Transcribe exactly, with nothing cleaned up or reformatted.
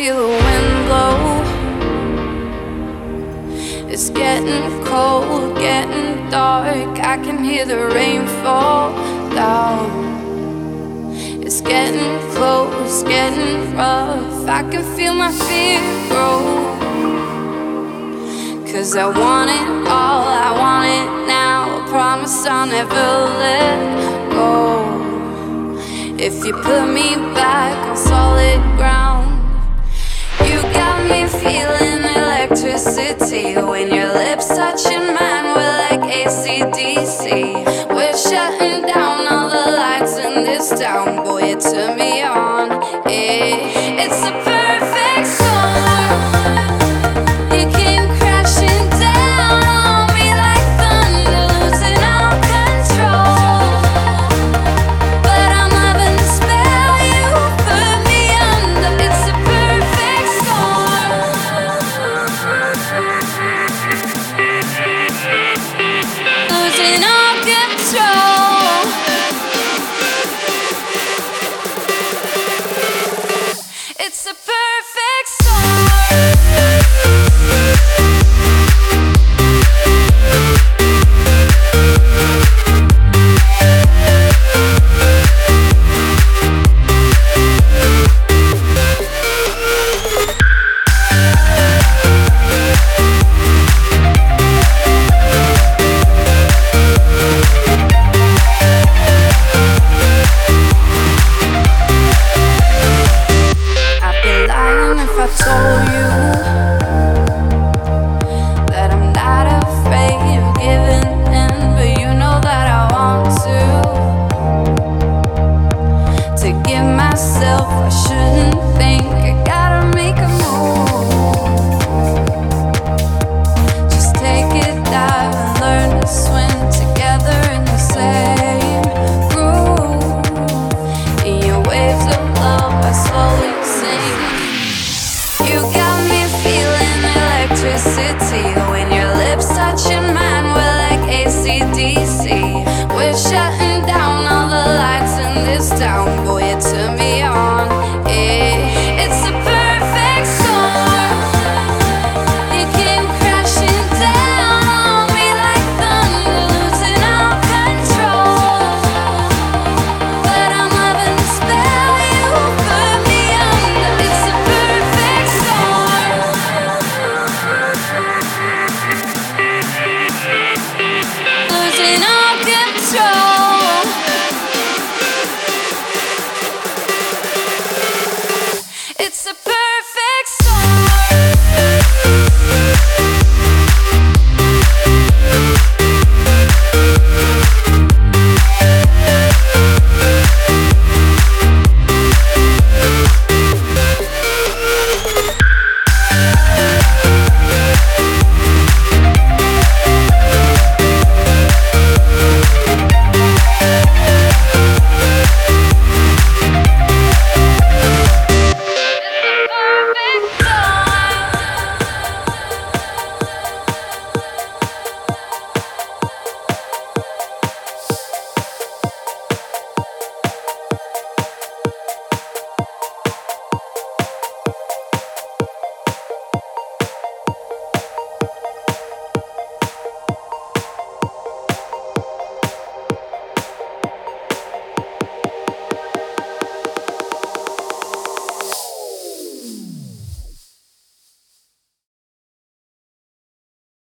feel the wind blow. It's getting cold, getting dark. I can hear the rain fall down. It's getting close, getting rough. I can feel my fear grow. 'Cause I want it all, I want it now. I promise I'll never let go. If you put me back on solid ground. You got me feeling electricity. When your lips touching mine, we're like A C D C. We're shutting down all the lights in this town. Boy, you turn me on. Eh. It's a perfect storm. You came crashing down on me like thunder, losing all control. But I'm loving the spell you put me under. It's a perfect storm. Losing all control. It's a perfect storm. I'd be lying if I told you that I'm not afraid of giving in, but you know that I want to. To give myself, I shouldn't think. I gotta make a move. Just take it dive and learn to swim together in the same groove. In your waves of love, I slowly sink. You got me feeling electricity when your lips touching mine.